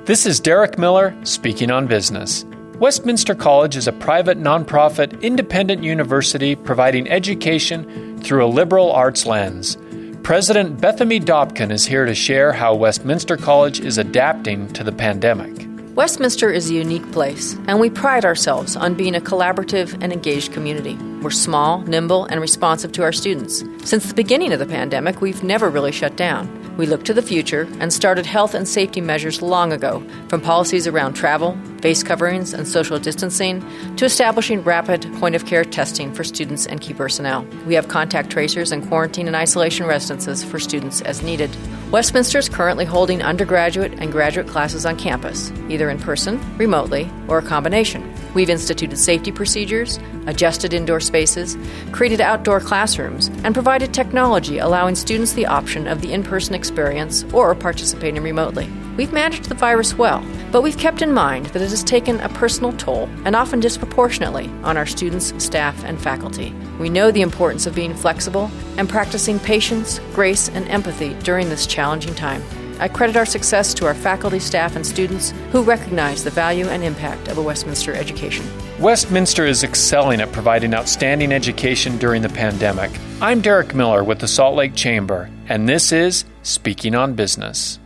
This is Derek Miller speaking on business. Westminster College is a private, nonprofit, independent university providing education through a liberal arts lens. President Bethany Dobkin is here to share how Westminster College is adapting to the pandemic. Westminster is a unique place, and we pride ourselves on being a collaborative and engaged community. We're small, nimble, and responsive to our students. Since the beginning of the pandemic, we've never really shut down. We looked to the future and started health and safety measures long ago, from policies around travel, face coverings, and social distancing, to establishing rapid point-of-care testing for students and key personnel. We have contact tracers and quarantine and isolation residences for students as needed. Westminster is currently holding undergraduate and graduate classes on campus, either in person, remotely, or a combination. We've instituted safety procedures, adjusted indoor spaces, created outdoor classrooms, and provided technology allowing students the option of the in-person experience or participating remotely. We've managed the virus well, but we've kept in mind that it has taken a personal toll, and often disproportionately, on our students, staff, and faculty. We know the importance of being flexible and practicing patience, grace, and empathy during this challenging time. I credit our success to our faculty, staff, and students who recognize the value and impact of a Westminster education. Westminster is excelling at providing outstanding education during the pandemic. I'm Derek Miller with the Salt Lake Chamber, and this is Speaking on Business.